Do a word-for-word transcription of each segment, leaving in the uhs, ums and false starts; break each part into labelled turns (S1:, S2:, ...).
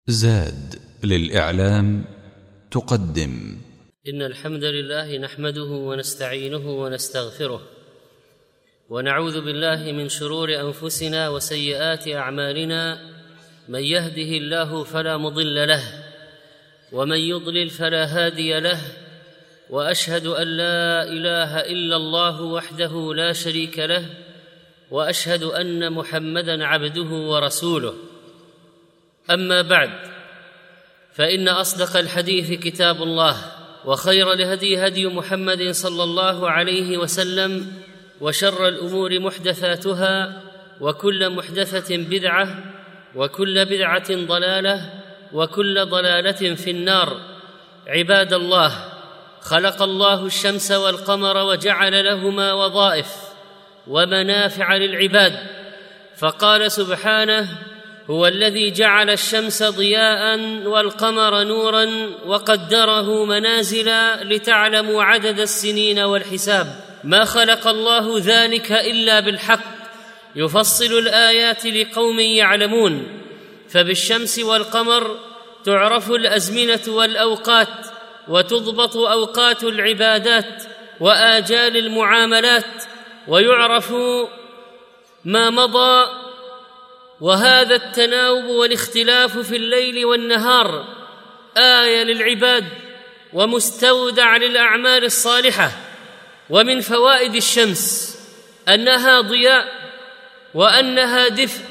S1: زاد للإعلام تقدم.
S2: إن الحمد لله نحمده ونستعينه ونستغفره ونعوذ بالله من شرور أنفسنا وسيئات أعمالنا، من يهده الله فلا مضل له ومن يضلل فلا هادي له، وأشهد أن لا إله إلا الله وحده لا شريك له، وأشهد أن محمدًا عبده ورسوله. أما بعد، فإن أصدق الحديث كتاب الله، وخير الهدي هدي محمد صلى الله عليه وسلم، وشر الأمور محدثاتها، وكل محدثة بدعة، وكل بدعة ضلالة، وكل ضلالة في النار. عباد الله، خلق الله الشمس والقمر وجعل لهما وظائف ومنافع للعباد، فقال سبحانه: هو الذي جعل الشمس ضياء والقمر نورا وقدره منازل لتعلموا عدد السنين والحساب. ما خلق الله ذلك إلا بالحق، يفصل الآيات لقوم يعلمون. فبالشمس والقمر تعرف الأزمنة والأوقات، وتضبط أوقات العبادات وآجال المعاملات، ويعرف ما مضى. وهذا التناوب والاختلاف في الليل والنهار آية للعباد ومستودع للأعمال الصالحة. ومن فوائد الشمس أنها ضياء، وأنها دفء،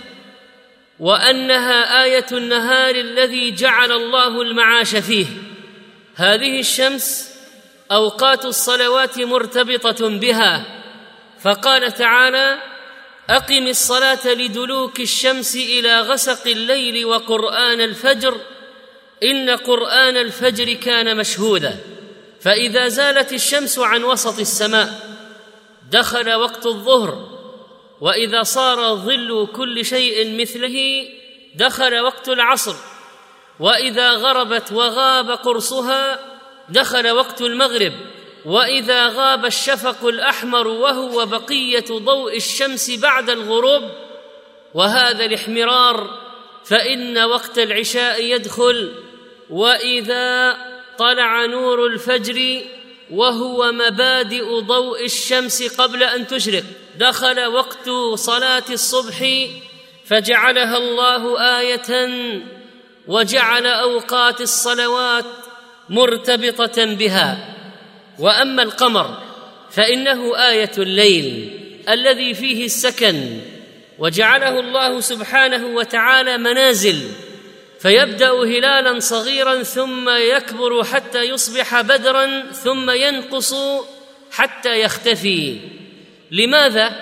S2: وأنها آية النهار الذي جعل الله المعاش فيه. هذه الشمس أوقات الصلوات مرتبطة بها، فقال تعالى: أقم الصلاة لدلوك الشمس إلى غسق الليل وقرآن الفجر إن قرآن الفجر كان مشهودا. فإذا زالت الشمس عن وسط السماء دخل وقت الظهر، وإذا صار ظل كل شيء مثله دخل وقت العصر، وإذا غربت وغاب قرصها دخل وقت المغرب، وإذا غاب الشفق الأحمر وهو بقية ضوء الشمس بعد الغروب وهذا الاحمرار فإن وقت العشاء يدخل، وإذا طلع نور الفجر وهو مبادئ ضوء الشمس قبل أن تشرق دخل وقت صلاة الصبح، فجعلها الله آية وجعل أوقات الصلوات مرتبطة بها. وأما القمر فإنه آية الليل الذي فيه السكن، وجعله الله سبحانه وتعالى منازل، فيبدأ هلالا صغيرا ثم يكبر حتى يصبح بدرا ثم ينقص حتى يختفي. لماذا؟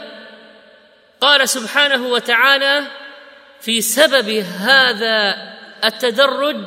S2: قال سبحانه وتعالى في سبب هذا التدرج: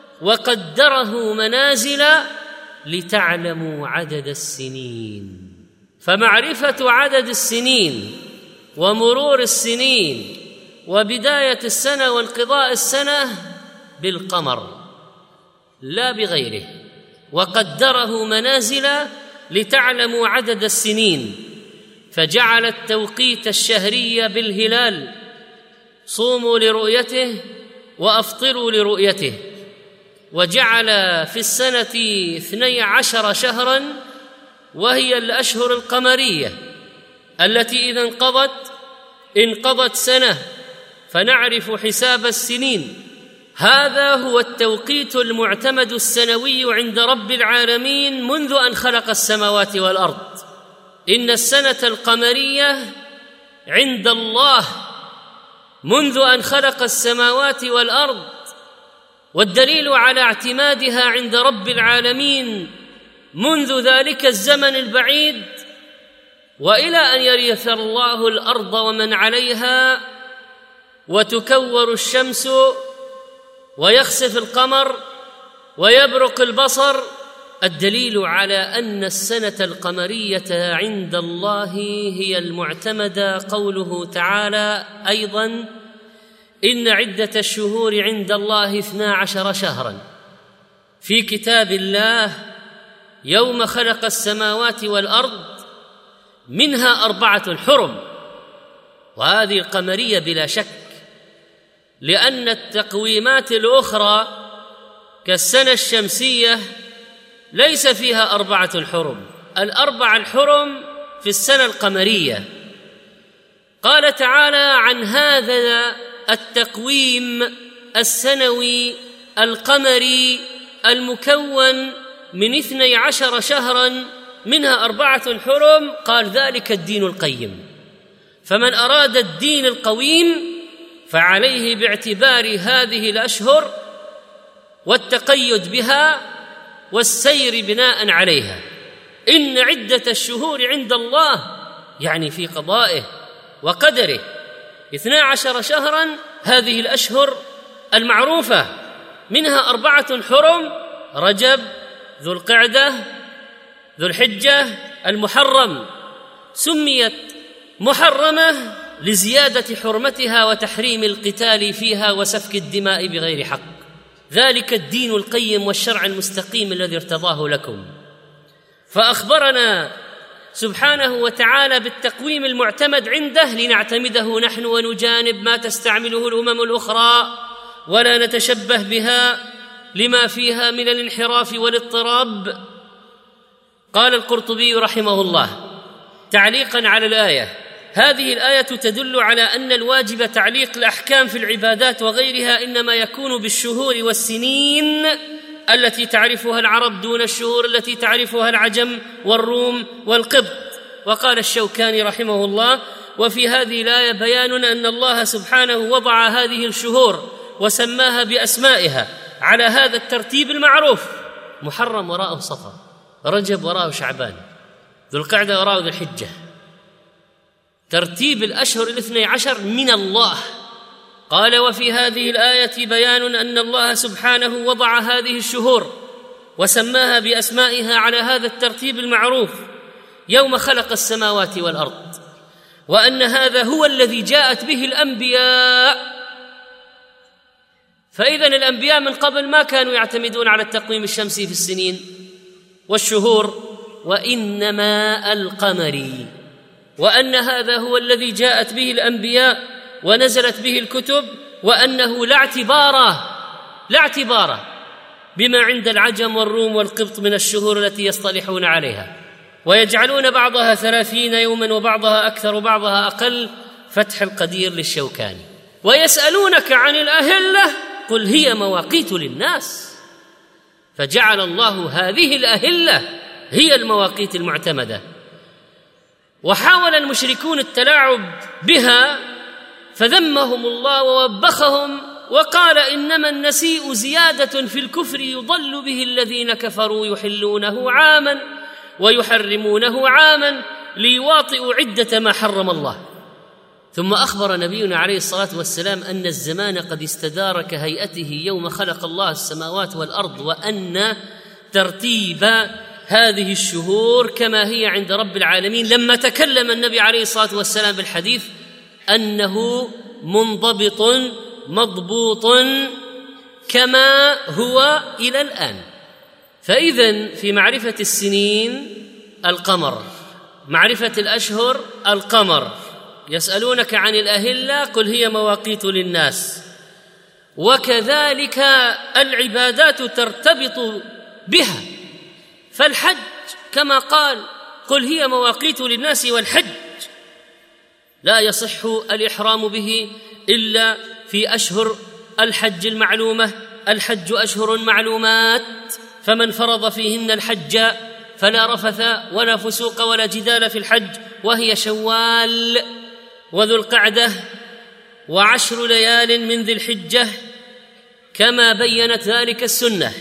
S2: وقدره منازل لتعلموا عدد السنين. فمعرفة عدد السنين ومرور السنين وبداية السنة وانقضاء السنة بالقمر لا بغيره. وقدره منازل لتعلموا عدد السنين، فجعل التوقيت الشهري بالهلال: صوموا لرؤيته وأفطروا لرؤيته. وجعل في السنة اثني عشر شهراً، وهي الأشهر القمرية التي إذا انقضت انقضت سنة، فنعرف حساب السنين. هذا هو التوقيت المعتمد السنوي عند رب العالمين منذ أن خلق السماوات والأرض. إن السنة القمرية عند الله منذ أن خلق السماوات والأرض، والدليل على اعتمادها عند رب العالمين منذ ذلك الزمن البعيد وإلى أن يرث الله الأرض ومن عليها وتكور الشمس ويخسف القمر ويبرق البصر. الدليل على أن السنة القمرية عند الله هي المعتمدة قوله تعالى أيضاً: إن عدة الشهور عند الله اثنا عشر شهراً في كتاب الله يوم خلق السماوات والأرض منها أربعة حرم. وهذه القمرية بلا شك لأن التقويمات الأخرى كالسنة الشمسية ليس فيها أربعة حرم، الأربع الحرم في السنة القمرية. قال تعالى عن هذا التقويم السنوي القمري المكون من اثني عشر شهرا منها أربعة حرم، قال ذلك الدين القيم. فمن أراد الدين القويم فعليه باعتبار هذه الأشهر والتقيد بها والسير بناء عليها. إن عدة الشهور عند الله يعني في قضائه وقدره اثنا عشر شهرا، هذه الأشهر المعروفة منها أربعة حرم: رجب، ذو القعدة، ذو الحجة، المحرم. سميت محرمة لزيادة حرمتها وتحريم القتال فيها وسفك الدماء بغير حق. ذلك الدين القيم والشرع المستقيم الذي ارتضاه لكم. فأخبرنا سبحانه وتعالى بالتقويم المعتمد عنده لنعتمده نحن ونجانب ما تستعمله الأمم الأخرى ولا نتشبه بها لما فيها من الانحراف والاضطراب. قال القرطبي رحمه الله تعليقا على الآية: هذه الآية تدل على أن الواجب تعليق الأحكام في العبادات وغيرها إنما يكون بالشهور والسنين التي تعرفها العرب دون الشهور التي تعرفها العجم والروم والقبط. وقال الشوكاني رحمه الله: وفي هذه الآية بيان أن الله سبحانه وضع هذه الشهور وسماها بأسمائها على هذا الترتيب المعروف: محرم وراءه صفر، رجب وراءه شعبان، ذو القعدة وراءه ذو الحجة. ترتيب الأشهر الاثني عشر من الله. قال: وفي هذه الآية بيان أن الله سبحانه وضع هذه الشهور وسماها بأسمائها على هذا الترتيب المعروف يوم خلق السماوات والأرض، وأن هذا هو الذي جاءت به الأنبياء. فإذا الأنبياء من قبل ما كانوا يعتمدون على التقويم الشمسي في السنين والشهور، وإنما القمري، وأن هذا هو الذي جاءت به الأنبياء ونزلت به الكتب، وأنه لا اعتباره لا اعتباره بما عند العجم والروم والقبط من الشهور التي يصطلحون عليها، ويجعلون بعضها ثلاثين يوما وبعضها أكثر وبعضها أقل. فتح القدير للشوكاني. ويسألونك عن الأهلة قل هي مواقيت للناس، فجعل الله هذه الأهلة هي المواقيت المعتمدة. وحاول المشركون التلاعب بها فذمهم الله ووبخهم وقال: إنما النسيء زيادة في الكفر يضل به الذين كفروا يحلونه عاما ويحرمونه عاما ليواطئوا عدة ما حرم الله. ثم أخبر نبينا عليه الصلاة والسلام أن الزمان قد استدار كهيئته يوم خلق الله السماوات والأرض، وأن ترتيب هذه الشهور كما هي عند رب العالمين. لما تكلم النبي عليه الصلاة والسلام بالحديث أنه منضبط مضبوط كما هو إلى الآن. فإذن في معرفة السنين القمر، معرفة الأشهر القمر. يسألونك عن الأهلة قل هي مواقيت للناس. وكذلك العبادات ترتبط بها، فالحج كما قال: قل هي مواقيت للناس والحج لا يصح الإحرام به إلا في أشهر الحج المعلومة. الحج أشهر معلومات، فمن فرض فيهن الحج فلا رفث ولا فسوق ولا جدال في الحج، وهي شوال وذو القعدة وعشر ليال من ذي الحجة كما بينت ذلك السنة.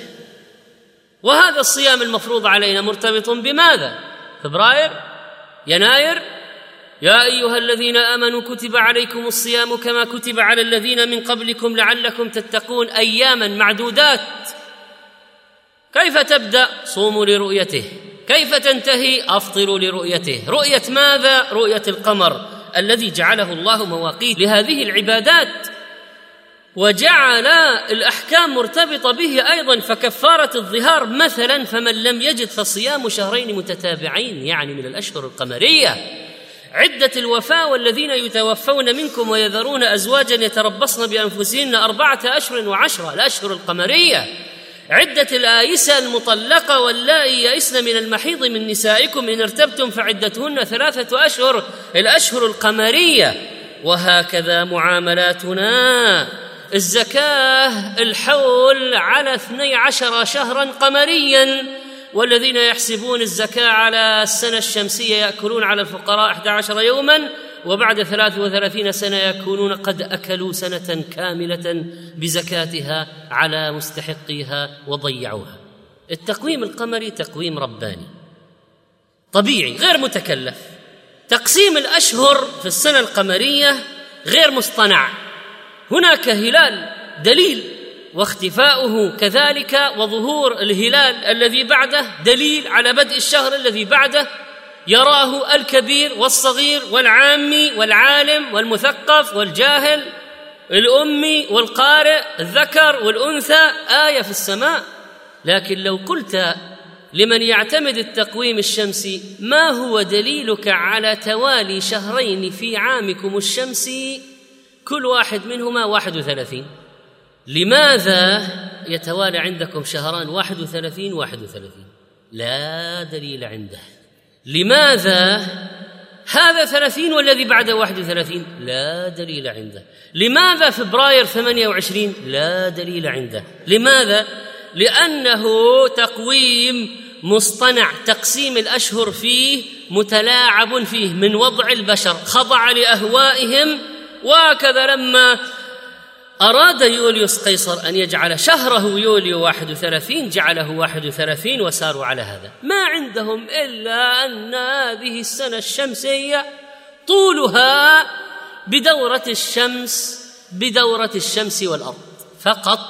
S2: وهذا الصيام المفروض علينا مرتبط بماذا؟ فبراير، يناير. يا أيها الذين آمنوا كتب عليكم الصيام كما كتب على الذين من قبلكم لعلكم تتقون أياما معدودات. كيف تبدأ؟ صوموا لرؤيته. كيف تنتهي؟ أفطروا لرؤيته. رؤية ماذا؟ رؤية القمر الذي جعله الله مواقيت لهذه العبادات، وجعل الأحكام مرتبطة به أيضا. فكفارة الظهار مثلا، فمن لم يجد فصيام شهرين متتابعين، يعني من الأشهر القمرية. عدة الوفاة والذين يتوفون منكم ويذرون أزواجا يتربصن بأنفسهن أربعة أشهر وعشرة، الأشهر القمرية. عدة الآيسة المطلقة واللائي يئسن من المحيض من نسائكم إن ارتبتم فعدتهن ثلاثة أشهر، الأشهر القمرية. وهكذا معاملاتنا. الزكاة الحول على اثني عشر شهرا قمريا، والذين يحسبون الزكاة على السنة الشمسية يأكلون على الفقراء أحد عشر يوما، وبعد ثلاث وثلاثين سنة يكونون قد أكلوا سنة كاملة بزكاتها على مستحقيها وضيعوها. التقويم القمري تقويم رباني طبيعي غير متكلف. تقسيم الأشهر في السنة القمرية غير مصطنع، هناك هلال دليل، واختفاؤه كذلك، وظهور الهلال الذي بعده دليل على بدء الشهر الذي بعده، يراه الكبير والصغير والعامي والعالم والمثقف والجاهل، الأمي والقارئ، الذكر والأنثى، آية في السماء. لكن لو قلت لمن يعتمد التقويم الشمسي ما هو دليلك على توالي شهرين في عامكم الشمسي كل واحد منهما واحد وثلاثين، لماذا يتوالى عندكم شهران واحد وثلاثين واحد وثلاثين؟ لا دليل عنده. لماذا هذا ثلاثين والذي بعده واحد وثلاثين؟ لا دليل عنده. لماذا فبراير ثمانية وعشرين؟ لا دليل عنده. لماذا؟ لأنه تقويم مصطنع، تقسيم الأشهر فيه متلاعب فيه من وضع البشر، خضع لأهوائهم. وكذا لما أراد يوليوس قيصر أن يجعل شهره يوليو واحد وثلاثين جعله واحد وثلاثين وساروا على هذا. ما عندهم إلا أن هذه السنة الشمسية طولها بدورة الشمس بدورة الشمس والأرض فقط،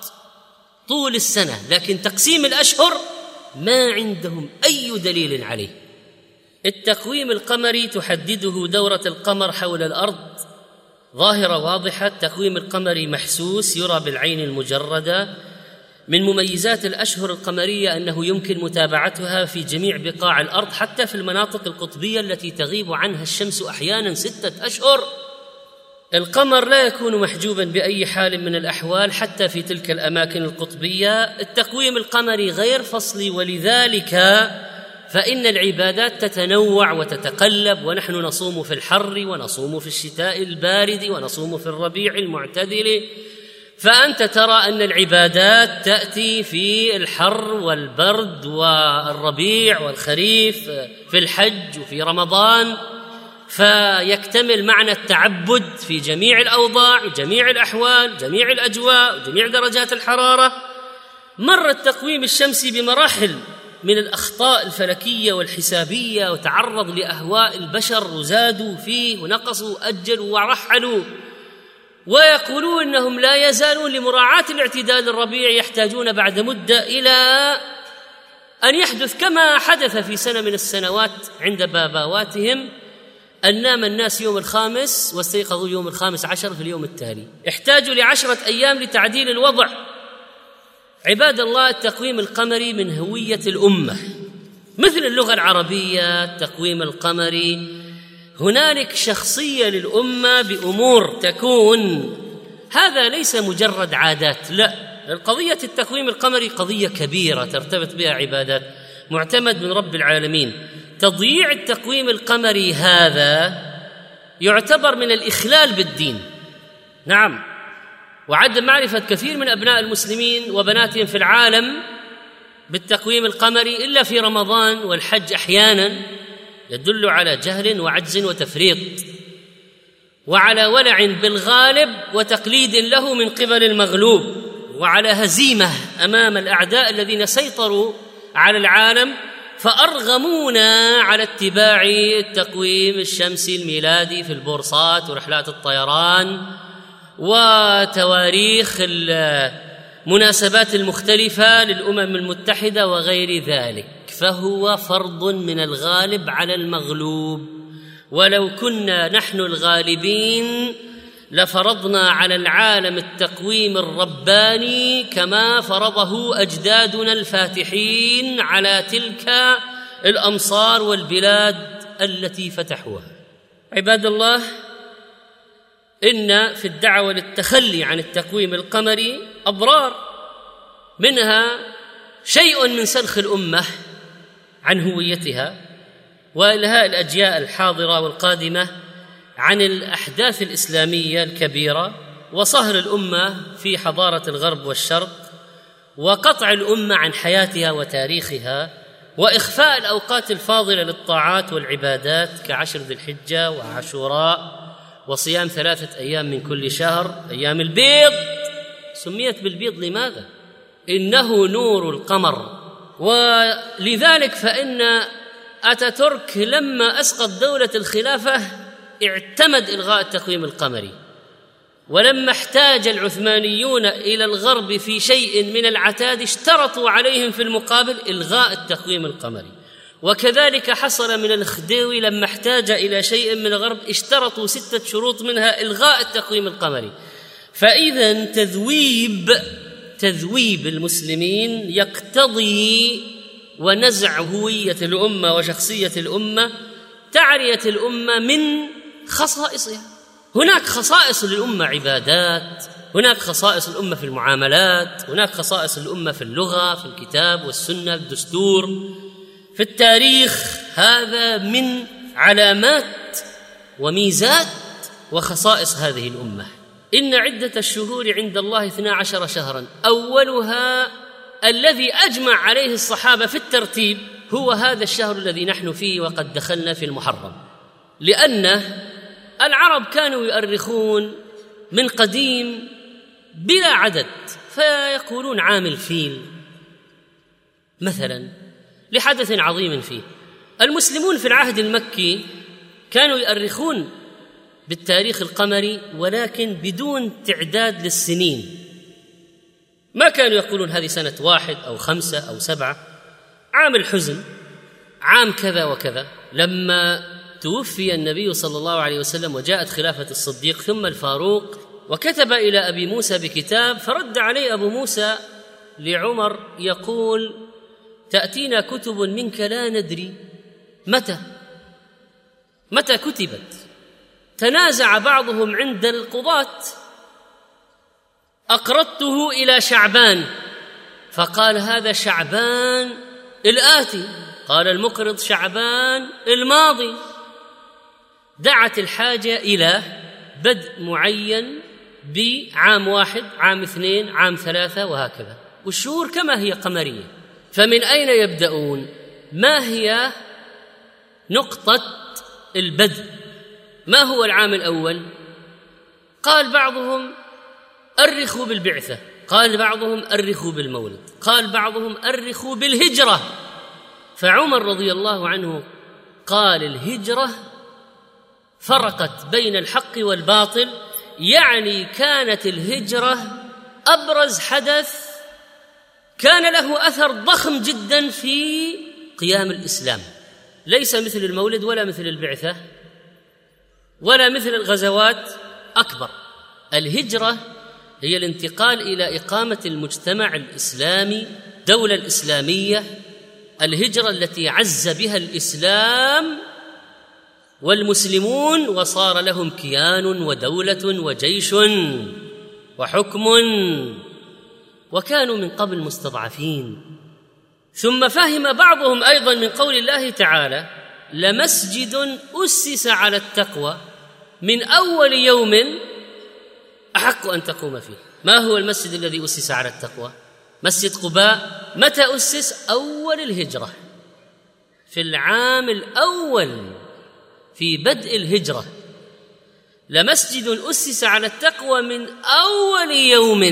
S2: طول السنة. لكن تقسيم الأشهر ما عندهم أي دليل عليه. التقويم القمري تحدده دورة القمر حول الأرض ظاهرة واضحة، التقويم القمري محسوس يرى بالعين المجردة. من مميزات الأشهر القمرية أنه يمكن متابعتها في جميع بقاع الأرض، حتى في المناطق القطبية التي تغيب عنها الشمس أحيانا ستة أشهر. القمر لا يكون محجوبا بأي حال من الأحوال حتى في تلك الأماكن القطبية. التقويم القمري غير فصلي، ولذلك فإن العبادات تتنوع وتتقلب، ونحن نصوم في الحر ونصوم في الشتاء البارد ونصوم في الربيع المعتدل. فأنت ترى أن العبادات تأتي في الحر والبرد والربيع والخريف، في الحج وفي رمضان، فيكتمل معنى التعبد في جميع الأوضاع وجميع الأحوال، جميع الأجواء وجميع درجات الحرارة. مر التقويم الشمسي بمراحل من الأخطاء الفلكية والحسابية، وتعرض لأهواء البشر وزادوا فيه ونقصوا أجلوا ورحلوا، ويقولون إنهم لا يزالون لمراعاة الاعتدال الربيعي يحتاجون بعد مدة إلى أن يحدث كما حدث في سنة من السنوات عند باباواتهم، أن نام الناس يوم الخامس واستيقظوا يوم الخامس عشر في اليوم التالي. احتاجوا لعشرة أيام لتعديل الوضع. عباد الله، التقويم القمري من هوية الأمة، مثل اللغة العربية. التقويم القمري هنالك شخصية للأمة بأمور تكون، هذا ليس مجرد عادات، لا، القضية التقويم القمري قضية كبيرة ترتبط بها عبادات، معتمد من رب العالمين. تضييع التقويم القمري هذا يعتبر من الإخلال بالدين، نعم، وعدم معرفة كثير من أبناء المسلمين وبناتهم في العالم بالتقويم القمري إلا في رمضان والحج أحيانا، يدل على جهل وعجز وتفريط، وعلى ولع بالغالب وتقليد له من قبل المغلوب، وعلى هزيمة أمام الأعداء الذين سيطروا على العالم فأرغمونا على اتباع التقويم الشمسي الميلادي في البورصات ورحلات الطيران وتواريخ المناسبات المختلفة للأمم المتحدة وغير ذلك. فهو فرض من الغالب على المغلوب، ولو كنا نحن الغالبين لفرضنا على العالم التقويم الرباني كما فرضه أجدادنا الفاتحين على تلك الأمصار والبلاد التي فتحوها. عباد الله، إن في الدعوة للتخلي عن التقويم القمري أضرار، منها شيء من سلخ الأمة عن هويتها وإلهاء الأجيال الحاضرة والقادمة عن الأحداث الإسلامية الكبيرة، وصهر الأمة في حضارة الغرب والشرق، وقطع الأمة عن حياتها وتاريخها، وإخفاء الأوقات الفاضلة للطاعات والعبادات كعشر ذي الحجة وعاشوراء وصيام ثلاثة أيام من كل شهر، أيام البيض. سميت بالبيض لماذا؟ إنه نور القمر. ولذلك فإن أتاتورك لما أسقط دولة الخلافة اعتمد إلغاء التقويم القمري، ولما احتاج العثمانيون إلى الغرب في شيء من العتاد اشترطوا عليهم في المقابل إلغاء التقويم القمري. وكذلك حصل من الخديوي لما احتاج إلى شيء من الغرب اشترطوا ستة شروط منها إلغاء التقويم القمري. فإذا تذويب تذويب المسلمين يقتضي ونزع هوية الأمة وشخصية الأمة، تعرية الأمة من خصائصها. هناك خصائص للأمة، عبادات، هناك خصائص الأمة في المعاملات، هناك خصائص الأمة في اللغة، في الكتاب والسنة، الدستور، في التاريخ. هذا من علامات وميزات وخصائص هذه الأمة. إن عدة الشهور عند الله اثنا عشر شهرا، أولها الذي أجمع عليه الصحابة في الترتيب هو هذا الشهر الذي نحن فيه وقد دخلنا في المحرم، لأن العرب كانوا يؤرخون من قديم بلا عدد، فيقولون عام الفيل مثلا لحدث عظيم فيه. المسلمون في العهد المكي كانوا يؤرخون بالتاريخ القمري ولكن بدون تعداد للسنين، ما كانوا يقولون هذه سنة واحد أو خمسة أو سبعة، عام الحزن، عام كذا وكذا. لما توفي النبي صلى الله عليه وسلم وجاءت خلافة الصديق ثم الفاروق، وكتب إلى أبي موسى بكتاب، فرد عليه أبو موسى لعمر يقول: تأتينا كتب منك لا ندري متى متى كتبت. تنازع بعضهم عند القضاة، أقرضته إلى شعبان، فقال هذا شعبان الآتي، قال المقرض شعبان الماضي. دعت الحاجة إلى بدء معين بعام واحد، عام اثنين، عام ثلاثة، وهكذا. والشهور كما هي قمرية، فمن أين يبدأون؟ ما هي نقطة البدء؟ ما هو العام الأول؟ قال بعضهم أرخوا بالبعثة، قال بعضهم أرخوا بالمولد، قال بعضهم أرخوا بالهجرة. فعمر رضي الله عنه قال الهجرة فرقت بين الحق والباطل، يعني كانت الهجرة أبرز حدث كان له أثر ضخم جدا في قيام الإسلام، ليس مثل المولد ولا مثل البعثة ولا مثل الغزوات أكبر. الهجرة هي الانتقال إلى إقامة المجتمع الإسلامي، دولة الإسلامية، الهجرة التي عز بها الإسلام والمسلمون وصار لهم كيان ودولة وجيش وحكم، وكانوا من قبل مستضعفين. ثم فهم بعضهم أيضا من قول الله تعالى: لمسجد أسس على التقوى من أول يوم أحق أن تقوم فيه. ما هو المسجد الذي أسس على التقوى؟ مسجد قباء. متى أسس؟ أول الهجرة، في العام الأول في بدء الهجرة. لمسجد أسس على التقوى من أول يوم.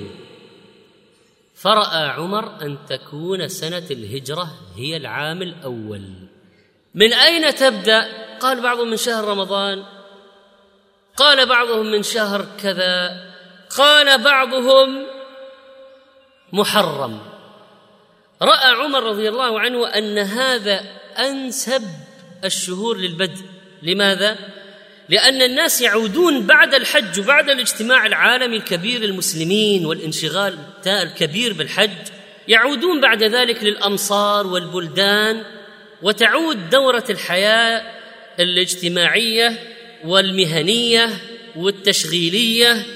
S2: فرأى عمر أن تكون سنة الهجرة هي العام الأول. من أين تبدأ؟ قال بعضهم من شهر رمضان، قال بعضهم من شهر كذا، قال بعضهم محرم. رأى عمر رضي الله عنه أن هذا أنسب الشهور للبدء. لماذا؟ لأن الناس يعودون بعد الحج وبعد الاجتماع العالمي الكبير للمسلمين والانشغال الكبير بالحج، يعودون بعد ذلك للأمصار والبلدان، وتعود دورة الحياة الاجتماعية والمهنية والتشغيلية،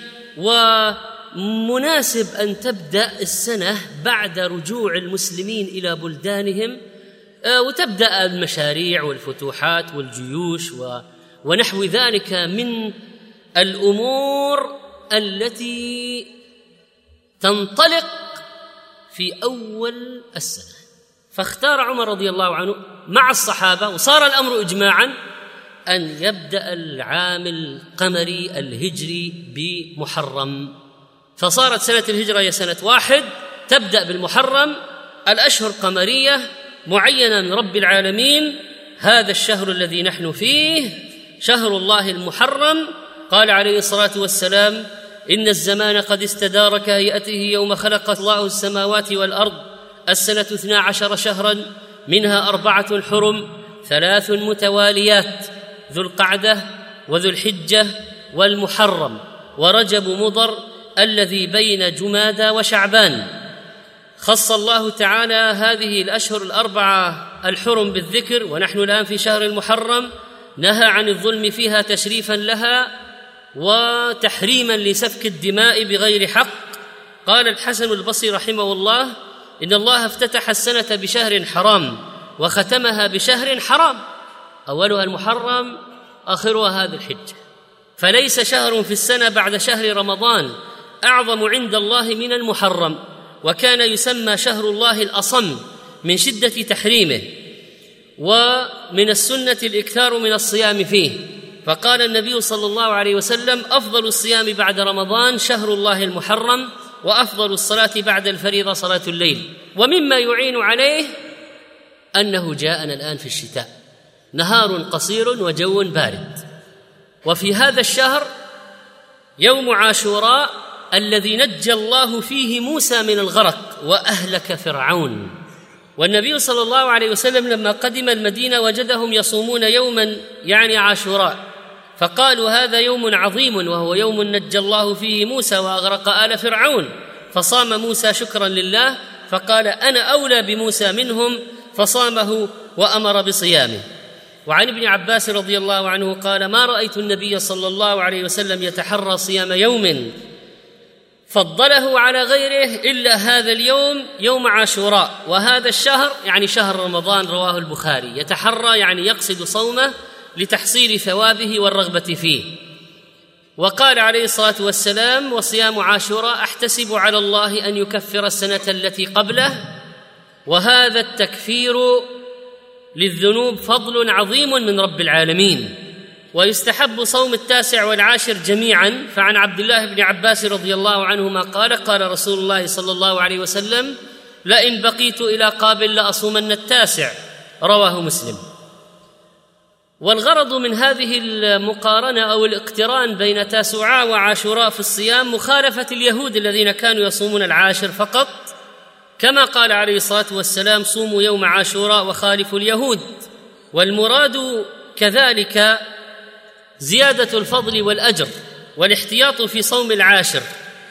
S2: ومناسب أن تبدأ السنة بعد رجوع المسلمين إلى بلدانهم، وتبدأ المشاريع والفتوحات والجيوش ونحو ذلك من الأمور التي تنطلق في أول السنة. فاختار عمر رضي الله عنه مع الصحابة، وصار الأمر إجماعاً، أن يبدأ العام القمري الهجري بمحرم. فصارت سنة الهجرة هي سنة واحد، تبدأ بالمحرم، الأشهر قمرية معينة من رب العالمين. هذا الشهر الذي نحن فيه شهر الله المحرم. قال عليه الصلاة والسلام: إن الزمان قد استدار كهيئته يوم خلق الله السماوات والأرض، السنة اثنا عشر شهرا، منها أربعة حرم، ثلاث متواليات، ذو القعدة وذو الحجة والمحرم ورجب مضر الذي بين جمادى وشعبان. خص الله تعالى هذه الأشهر الأربعة الحرم بالذكر، ونحن الآن في شهر المحرم. نهى عن الظلم فيها تشريفا لها وتحريما لسفك الدماء بغير حق. قال الحسن البصري رحمه الله: إن الله افتتح السنة بشهر حرام وختمها بشهر حرام، أولها المحرم آخرها هذا الحجة. فليس شهر في السنة بعد شهر رمضان أعظم عند الله من المحرم، وكان يسمى شهر الله الأصم من شدة تحريمه. ومن السنة الإكثار من الصيام فيه، فقال النبي صلى الله عليه وسلم: أفضل الصيام بعد رمضان شهر الله المحرم، وأفضل الصلاة بعد الفريضة صلاة الليل. ومما يعين عليه أنه جاءنا الآن في الشتاء، نهار قصير وجو بارد. وفي هذا الشهر يوم عاشوراء الذي نجى الله فيه موسى من الغرق وأهلك فرعون. والنبي صلى الله عليه وسلم لما قدم المدينة وجدهم يصومون يوما يعني عاشوراء، فقالوا: هذا يوم عظيم، وهو يوم نجى الله فيه موسى وأغرق آل فرعون. فصام موسى شكرا لله، فقال: أنا أولى بموسى منهم، فصامه وأمر بصيامه. وعن ابن عباس رضي الله عنه قال: ما رأيت النبي صلى الله عليه وسلم يتحرى صيام يوم فضله على غيره إلا هذا اليوم، يوم عاشوراء. وهذا الشهر يعني شهر رمضان، رواه البخاري. يتحرى يعني يقصد صومه لتحصيل ثوابه والرغبة فيه. وقال عليه الصلاة والسلام: وصيام عاشوراء أحتسب على الله أن يكفر السنة التي قبله. وهذا التكفير للذنوب فضل عظيم من رب العالمين. ويستحب صوم التاسع والعاشر جميعا. فعن عبد الله بن عباس رضي الله عنهما قال: قال رسول الله صلى الله عليه وسلم: لئن بقيت إلى قابل لأصومن التاسع، رواه مسلم. والغرض من هذه المقارنة أو الاقتران بين تاسوعاء وعاشوراء في الصيام مخالفة اليهود الذين كانوا يصومون العاشر فقط، كما قال عليه الصلاة والسلام: صوموا يوم عاشوراء وخالفوا اليهود. والمراد كذلك زيادة الفضل والأجر والاحتياط في صوم العاشر.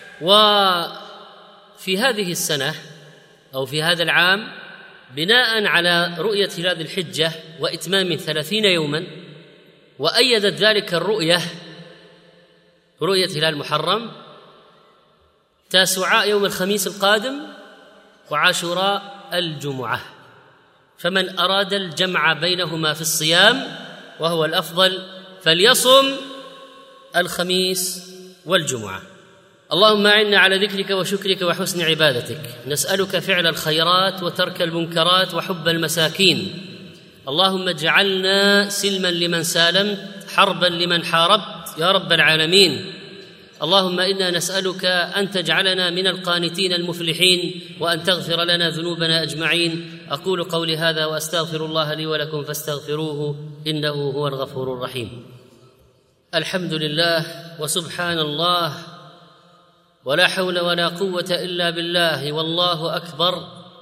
S2: وفي هذه السنة أو في هذا العام، بناء على رؤية هلال الحجة وإتمام ثلاثين يوما، وأيدت ذلك الرؤية رؤية هلال محرم، تاسوعاء يوم الخميس القادم، وعاشوراء الجمعة. فمن أراد الجمع بينهما في الصيام وهو الأفضل فليصم الخميس والجمعة. اللهم أعنا على ذكرك وشكرك وحسن عبادتك. نسألك فعل الخيرات وترك المنكرات وحب المساكين. اللهم اجعلنا سلما لمن سالمت، حربا لمن حاربت يا رب العالمين. اللهم إنا نسألك أن تجعلنا من القانتين المفلحين، وأن تغفر لنا ذنوبنا أجمعين. أقول قولي هذا وأستغفر الله لي ولكم فاستغفروه إنه هو الغفور الرحيم. الحمد لله وسبحان الله ولا حول ولا قوة إلا بالله والله أكبر.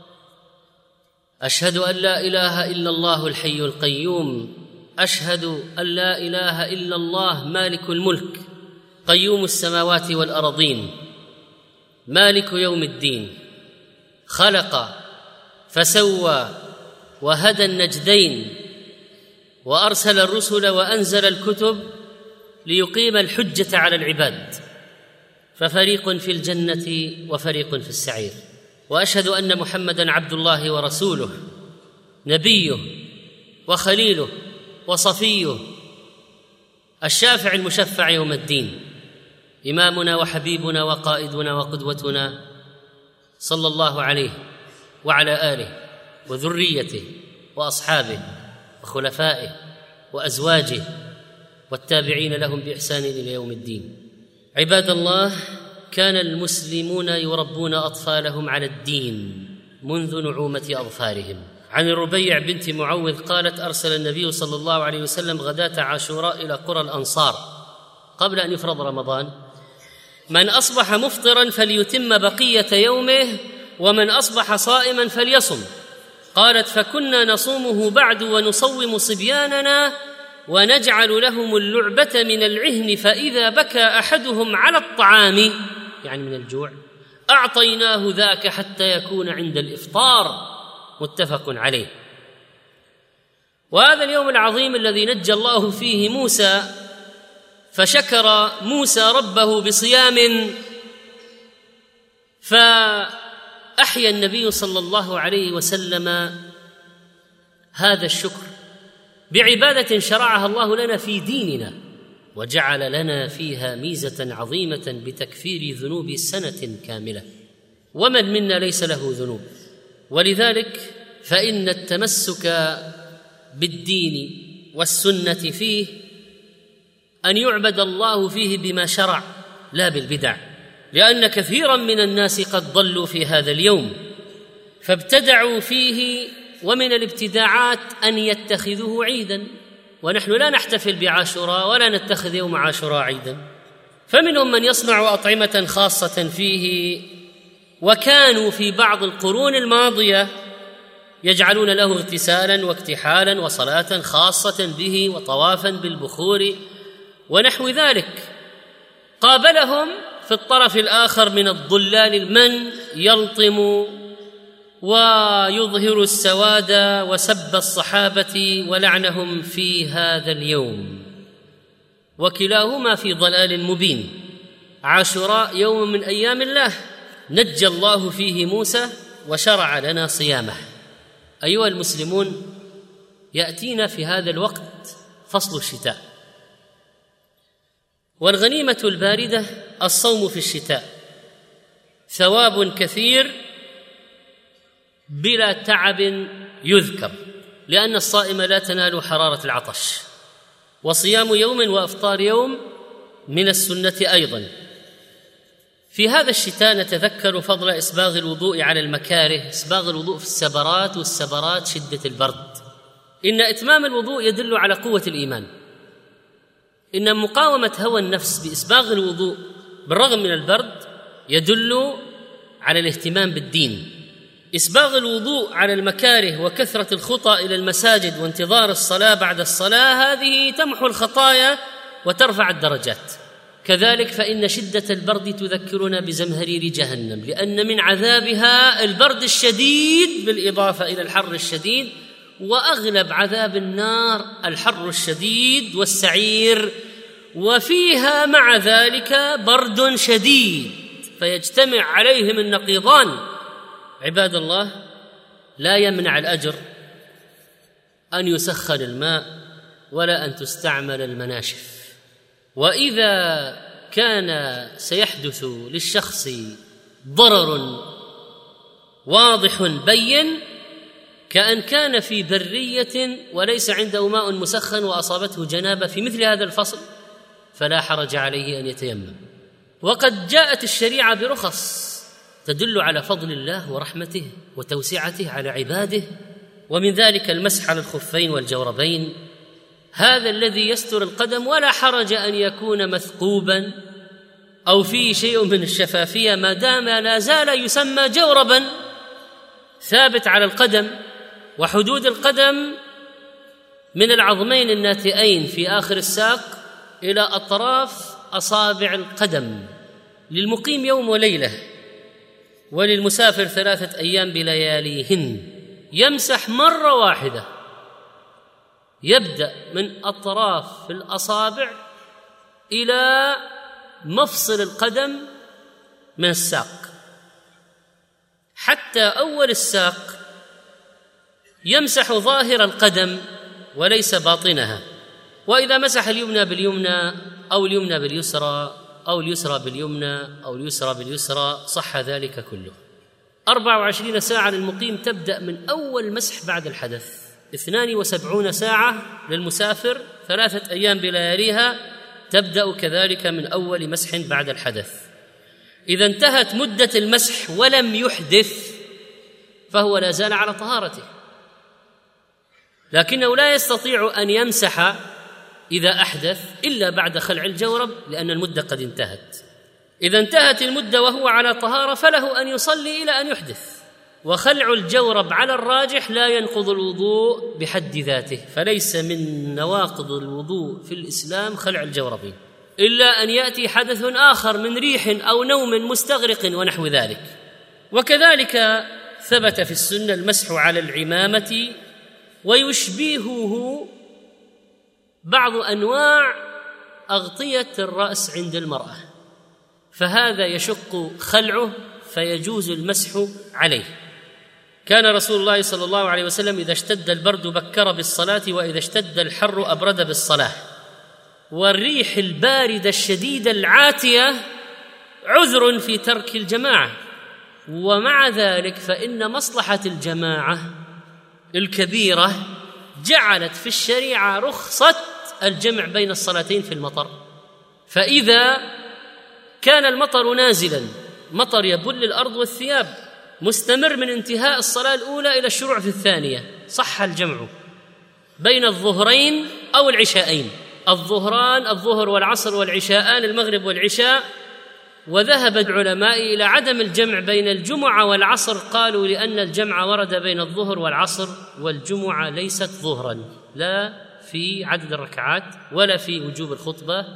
S2: أشهد أن لا إله إلا الله الحي القيوم. أشهد أن لا إله إلا الله مالك الملك قيوم السماوات والأرضين، مالك يوم الدين، خلق فسوى وهدى النجدين، وأرسل الرسل وأنزل الكتب ليقيم الحجة على العباد، ففريق في الجنة وفريق في السعير. وأشهد أن محمدًا عبد الله ورسوله، نبيه وخليله وصفيه، الشافع المشفع يوم الدين، إمامنا وحبيبنا وقائدنا وقدوتنا، صلى الله عليه وعلى آله وذريته وأصحابه وخلفائه وأزواجه والتابعين لهم بإحسان إلى يوم الدين. عباد الله، كان المسلمون يربون أطفالهم على الدين منذ نعومة أظفارهم. عن الربيع بنت معوذ قالت: أرسل النبي صلى الله عليه وسلم غداة عاشوراء إلى قرى الأنصار قبل أن يفرض رمضان: من أصبح مفطرا فليتم بقية يومه، ومن أصبح صائما فليصم. قالت: فكنا نصومه بعد ونصوم صبياننا ونجعل لهم اللعبة من العهن، فإذا بكى أحدهم على الطعام، يعني من الجوع، أعطيناه ذاك حتى يكون عند الإفطار. متفق عليه. وهذا اليوم العظيم الذي نجى الله فيه موسى، فشكر موسى ربه بصيام، فأحيا النبي صلى الله عليه وسلم هذا الشكر بعبادة شرعها الله لنا في ديننا، وجعل لنا فيها ميزة عظيمة بتكفير ذنوب سنة كاملة. ومن منا ليس له ذنوب؟ ولذلك فإن التمسك بالدين والسنة فيه أن يعبد الله فيه بما شرع لا بالبدع، لأن كثيرا من الناس قد ضلوا في هذا اليوم فابتدعوا فيه، ومن الابتداعات أن يتخذوه عيدا، ونحن لا نحتفل بعاشوراء ولا نتخذ يوم عاشوراء عيدا. فمنهم من يصنع أطعمة خاصة فيه، وكانوا في بعض القرون الماضية يجعلون له اغتسالا واكتحالا وصلاة خاصة به وطوافا بالبخور ونحو ذلك. قابلهم في الطرف الآخر من الضلال من يلطم ويظهر السواد وسب الصحابة ولعنهم في هذا اليوم، وكلاهما في ضلال مبين. عاشوراء يوم من أيام الله نجى الله فيه موسى وشرع لنا صيامه. أيها المسلمون، يأتينا في هذا الوقت فصل الشتاء، والغنيمة الباردة الصوم في الشتاء، ثواب كثير بلا تعب يذكر، لأن الصائم لا تنال حرارة العطش. وصيام يوم وإفطار يوم من السنة أيضا. في هذا الشتاء نتذكر فضل إسباغ الوضوء على المكاره، إسباغ الوضوء في السبرات، والسبرات شدة البرد. إن إتمام الوضوء يدل على قوة الإيمان. إن مقاومة هوى النفس بإسباغ الوضوء بالرغم من البرد يدل على الاهتمام بالدين. إسباغ الوضوء على المكاره وكثرة الخطى إلى المساجد وانتظار الصلاة بعد الصلاة، هذه تمحو الخطايا وترفع الدرجات. كذلك فإن شدة البرد تذكرنا بزمهرير جهنم، لأن من عذابها البرد الشديد بالإضافة إلى الحر الشديد، وأغلب عذاب النار الحر الشديد والسعير، وفيها مع ذلك برد شديد، فيجتمع عليهم النقيضان. عباد الله، لا يمنع الأجر أن يسخن الماء ولا أن تستعمل المناشف. وإذا كان سيحدث للشخص ضرر واضح بين، كأن كان في برية وليس عنده ماء مسخن وأصابته جنابة في مثل هذا الفصل، فلا حرج عليه أن يتيمم. وقد جاءت الشريعة برخص تدل على فضل الله ورحمته وتوسعته على عباده، ومن ذلك المسح على الخفين والجوربين، هذا الذي يستر القدم ولا حرج أن يكون مثقوبا أو فيه شيء من الشفافية، ما دام لا زال يسمى جوربا ثابت على القدم. وحدود القدم من العظمين الناتئين في آخر الساق إلى أطراف أصابع القدم، للمقيم يوم وليلة، وللمسافر ثلاثة أيام بلياليهن. يمسح مرة واحدة، يبدأ من أطراف الأصابع إلى مفصل القدم من الساق، حتى أول الساق يمسح ظاهر القدم وليس باطنها. وإذا مسح اليمنى باليمنى أو اليمنى باليسرى أو اليسرى باليمنى أو اليسرى باليسرى صح ذلك كله. أربع وعشرين ساعة للمقيم تبدأ من أول مسح بعد الحدث، اثنان وسبعون ساعة للمسافر، ثلاثة أيام بلياليها تبدأ كذلك من أول مسح بعد الحدث. إذا انتهت مدة المسح ولم يحدث فهو لا زال على طهارته، لكنه لا يستطيع أن يمسح إذا أحدث إلا بعد خلع الجورب لأن المدة قد انتهت. إذا انتهت المدة وهو على طهارة فله أن يصلي إلى أن يحدث. وخلع الجورب على الراجح لا ينقض الوضوء بحد ذاته، فليس من نواقض الوضوء في الإسلام خلع الجورب، إلا أن يأتي حدث آخر من ريح أو نوم مستغرق ونحو ذلك. وكذلك ثبت في السنة المسح على العمامة، ويشبهه بعض أنواع أغطية الرأس عند المرأة، فهذا يشق خلعه فيجوز المسح عليه. كان رسول الله صلى الله عليه وسلم إذا اشتد البرد بكر بالصلاة، وإذا اشتد الحر أبرد بالصلاة. والريح الباردة الشديدة العاتية عذر في ترك الجماعة، ومع ذلك فإن مصلحة الجماعة الكبيرة جعلت في الشريعة رخصة الجمع بين الصلاتين في المطر. فإذا كان المطر نازلا، مطر يبل الأرض والثياب، مستمر من انتهاء الصلاة الأولى إلى الشروع في الثانية، صح الجمع بين الظهرين أو العشاءين، الظهران الظهر والعصر والعشاءان المغرب والعشاء. وذهب العلماء إلى عدم الجمع بين الجمعة والعصر، قالوا لأن الجمع ورد بين الظهر والعصر، والجمعة ليست ظهرا لا في عدد الركعات ولا في وجوب الخطبة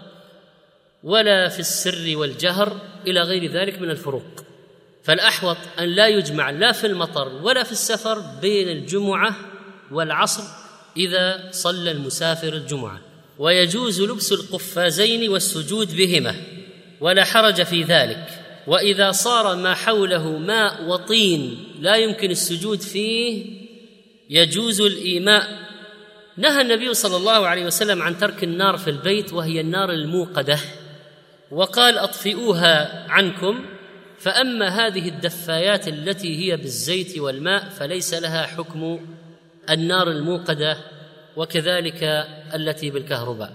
S2: ولا في السر والجهر إلى غير ذلك من الفروق. فالأحوط أن لا يجمع لا في المطر ولا في السفر بين الجمعة والعصر إذا صلى المسافر الجمعة. ويجوز لبس القفازين والسجود بهما ولا حرج في ذلك. وإذا صار ما حوله ماء وطين لا يمكن السجود فيه يجوز الإيماء. نهى النبي صلى الله عليه وسلم عن ترك النار في البيت، وهي النار الموقدة، وقال أطفئوها عنكم. فأما هذه الدفايات التي هي بالزيت والماء فليس لها حكم النار الموقدة، وكذلك التي بالكهرباء.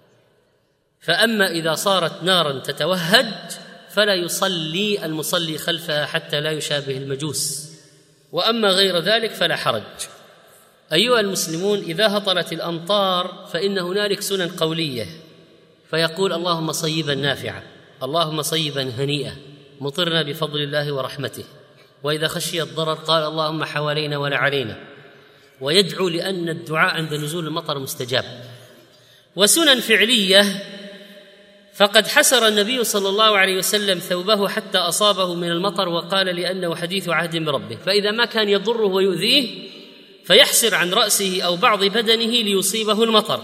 S2: فأما إذا صارت نارا تتوهج فلا يصلي المصلي خلفها حتى لا يشابه المجوس، وأما غير ذلك فلا حرج. أيها المسلمون، إذا هطلت الأمطار فإن هنالك سنن قولية، فيقول اللهم صيبا نافعا، اللهم صيبا هنيئا، مطرنا بفضل الله ورحمته. وإذا خشي الضرر قال اللهم حوالينا ولا علينا، ويدعو لأن الدعاء عند نزول المطر مستجاب. وسنن فعلية، فقد حسر النبي صلى الله عليه وسلم ثوبه حتى أصابه من المطر، وقال لأنه حديث عهد بربه، فإذا ما كان يضره ويؤذيه فيحسر عن رأسه أو بعض بدنه ليصيبه المطر.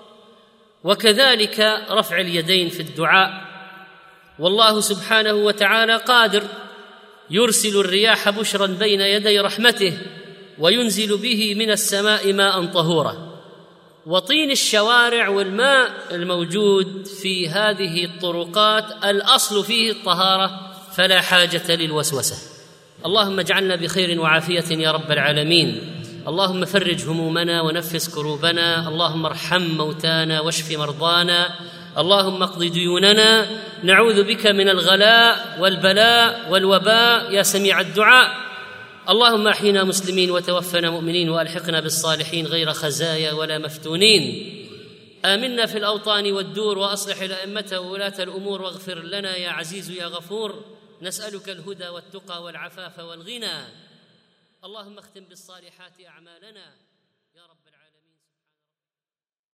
S2: وكذلك رفع اليدين في الدعاء، والله سبحانه وتعالى قادر يرسل الرياح بشرا بين يدي رحمته وينزل به من السماء ماء طهورا. وطين الشوارع والماء الموجود في هذه الطرقات الأصل فيه الطهارة، فلا حاجة للوسوسة. اللهم اجعلنا بخير وعافية يا رب العالمين. اللهم فرج همومنا ونفس كروبنا، اللهم ارحم موتانا واشف مرضانا، اللهم اقض ديوننا، نعوذ بك من الغلاء والبلاء والوباء يا سميع الدعاء. اللهم احينا مسلمين وتوفنا مؤمنين والحقنا بالصالحين غير خزايا ولا مفتونين. آمنا في الأوطان والدور، وأصلح الأئمة وولاة الأمور، واغفر لنا يا عزيز يا غفور. نسألك الهدى والتقى والعفاف والغنى. اللهم اختم بالصالحات أعمالنا.